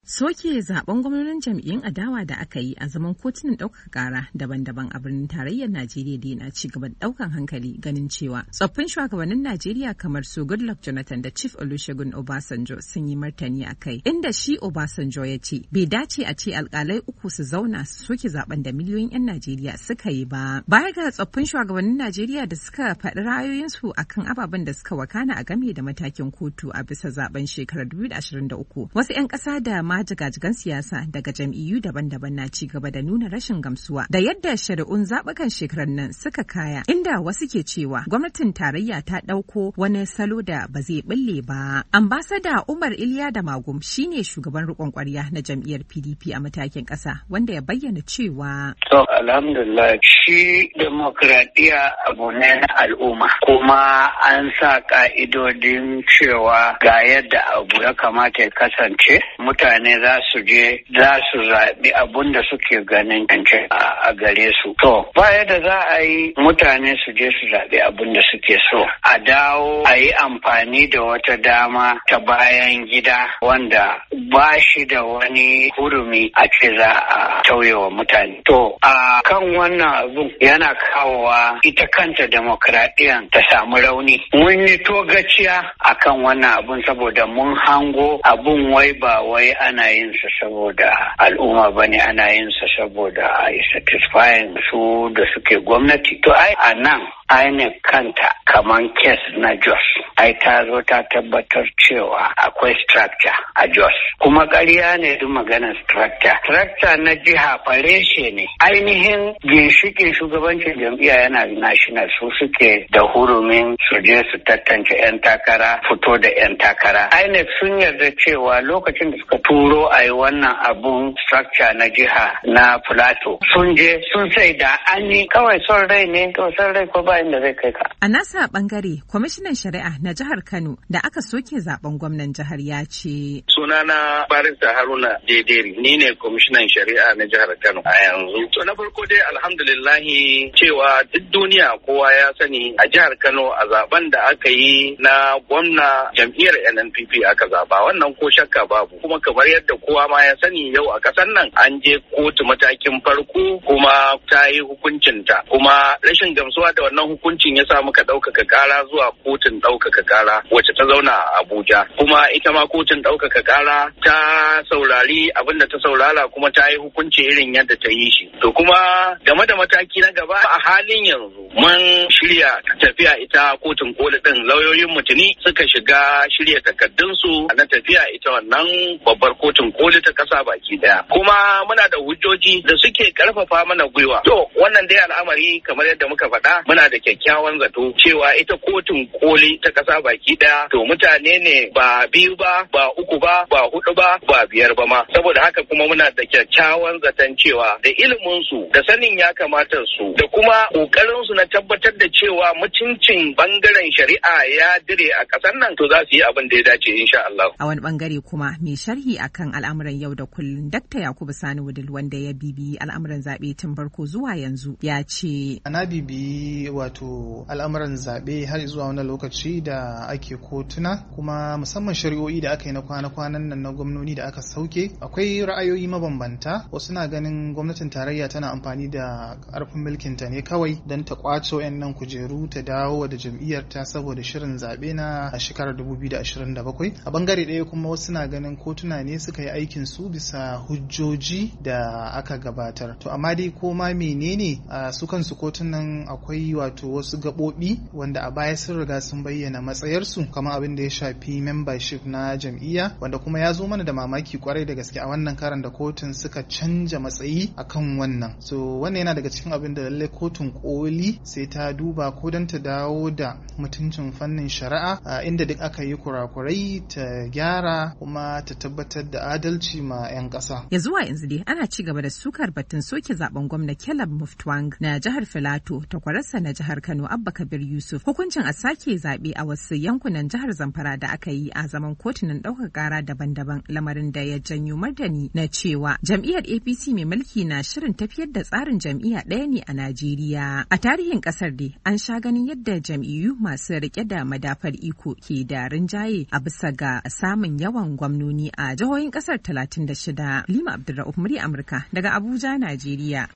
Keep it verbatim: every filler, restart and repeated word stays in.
Soke zaben gwamnonin jam'iyyun adawa da aka yi a zaman kotunan ɗaukaka ƙara daban-daban a birnin tarayyar Najeriya da na ci gaba da ɗaukan hankali ganin cewa tsoffin shugabannin Najeriya kamar su Goodluck Jonathan da Chief Olusegun Obasanjo sun yi martani a kai, inda shi Obasanjo ya ce bai dace a ce alƙalai uku su zauna su soke zaben da miliyoyin 'yan Najeriya suka yi ba. Baya ga tsoffin shugabannin Najeriya da suka faɗi ra'ayoyinsu akan ababen da suka wakana a game da matakin kotu a bisa zaben shekarar dubu biyu da ashirin da uku, wasu 'yan ƙasa da ma jigajigan siyasa daga jam'iyyu daban-daban na ci gaba da nuna rashin gamsuwa da yadda shari'un zaɓukan shekarar nan suka kaya, inda wasu ke cewa gwamnatin tarayya ta ɗauko wani salo da ba zai ɓulle ba. Ambasada Umar Iliya da Magum shine shugaban riƙon ƙwarya na jam'iyyar P D P a matakin ƙasa, wanda ya bayyana cewa to alhamdulillah shi demokradiyya abu ne na al'umma, kuma an sa ka'idodin cewa ga yadda abu ya kamata ya kasance. Mutane za su je za su zaɓi abun da suke ganin cance a gare su. To, baya da za a yi mutane su je su zaɓi abun da suke so. A dawo a yi amfani da wata dama ta bayan gida wanda ba shi da wani hurumi a ce za a tauye wa mutane. To, a kan wannan abun yana kawowa ita kanta demokradiyyar ta samu rauni. Mun yi togaciya a kan wannan abun saboda mun hango abun wai ba wai ana yin sa saboda al'umma bane, ana yin sa saboda a yi satisfying su da suke gwamnati. To ai a nan I N E C kanta kaman kes na Jos, ai ta zo ta tabbatar cewa akwai structure a Jos, kuma ƙarya ne duk maganar structure. Structure na jiha fareshe ne. Ainihin ginshiƙin shugabancin jam'iyya yana national, su suke da hurumin su je su tantance 'yan takara, fito da 'yan takara. I N E C sun yarda cewa lokacin da suka turo a yi wannan abun structure na jiha na Plateau, sun je sun sai da an yi kawai son rai ne, to son rai ko ba inda zai kai ka. A nasa bangare, kwamishinan shari'a na jihar Kano da aka soke zaben gwamnan jihar ya ce. Sunana Barista Haruna Dederi, ni ne kwamishinan shari'a na jihar Kano a yanzu. To na farko dai alhamdulillahi cewa duk duniya kowa ya sani a jihar Kano a zaben da aka yi na gwamna jam'iyyar N N P P aka zaba, wannan ko shakka babu. Kuma kamar yadda kowa ma ya sani yau a ƙasar nan an je kotu matakin farko kuma ta yi hukuncinta, kuma rashin gamsuwa da wannan hukuncin ya sa muka ɗaukaka ƙara zuwa kotun ɗaukaka ƙara wacce ta zauna a Abuja, kuma ita ma kotun ɗaukaka ƙara ta saurari abin da ta saurara kuma ta yi hukunci irin yadda ta yi shi. To kuma game da mataki na gaba a halin yanzu mun shirya tafiya ita kotun koli ɗin, lauyoyin mutuni suka shiga shirya takardunsu na tafiya ita wannan babbar kotun koli ta ƙasa baki ɗaya, kuma muna da hujjoji da suke ƙarfafa mana gwiwa. To wannan dai al'amari kamar yadda muka faɗa muna da kyakkyawan zato cewa ita kotun koli ta ƙasa baki ɗaya to mutane ne ba biyu ba ba uku ba ba hudu ba ba biyar ba ma, saboda haka kuma muna da kyakkyawan zaton cewa da ilimin su da sanin ya kamata su da kuma kokarin su na tabbatar da cewa mutuncin bangaren shari'a ya dire a ƙasar nan to za su yi abin da ya dace insha Allah. A wani bangare kuma mai sharhi akan al'amuran yau da kullum Dakta Yakubu Sani Wudil, wanda ya bibi al'amuran zaɓe tun farko zuwa yanzu, ya ce ana bibi wato al'amuran zaɓe har zuwa wani lokaci da ake kotuna, kuma musamman shari'o'i da aka yi na kwana-kwanan nan na gwamnoni da aka sauke, akwai ra'ayoyi mabambanta. Wasu na ganin gwamnatin tarayya tana amfani da ƙarfin mulkinta ne kawai don ta kwaco 'yan nan kujeru ta dawo da jam'iyyarta saboda shirin zaɓe na shekarar dubu biyu da ashirin da bakwai. A bangare ɗaya kuma wasu na ganin kotuna ne suka yi aikin su bisa hujjoji da aka gabatar. To amma dai ko ma menene su kansu kotunan akwai wato wasu gaɓoɓi wanda a baya sun riga sun bayyana matsayarsu, kamar abin da ya shafi membership na jam'iyya, wanda kuma ya zo mana da mamaki kwarai da gaske a wannan karan da kotun suka canja matsayi akan wannan. So wannan yana daga cikin abin da lallai kotun koli sai ta duba ko don ta dawo da mutuncin fannin shari'a, inda duk aka yi kurakurai ta gyara kuma ta tabbatar da adalci ma 'yan ƙasa. Ya zuwa yanzu dai ana ci gaba da sukar batun soke zaben gwamna Caleb Mutfwang na jihar Filato, takwararsa na jihar Kano Abba Kabir Yusuf, hukuncin a sake zaɓe a wasu yankunan jihar Zamfara da aka yi a zaman kotunan ɗaukar ƙara daban-daban, lamarin da ya janyo janyo martani na cewa jam'iyyar A P C mai mulki na shirin tafiyar da tsarin jam'iyya ɗaya ne a Najeriya. A tarihin ƙasar dai an sha ganin yadda jam'iyyu masu rike da madafar iko ke da rinjaye a bisa ga samun yawan gwamnoni a jihohin ƙasar talatin da shida. Lima Abdulrahman, Amurka daga Abuja, Najeriya.